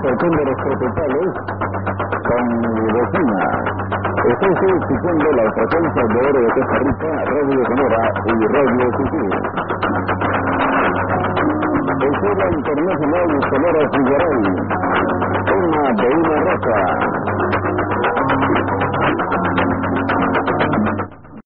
Halcón de los Tropicales con mi vecina. Estoy escuchando la frecuencia de oro de Costa Rica, Radio Sonora y Radio City. Escuela Internacional Sonora Figueroa.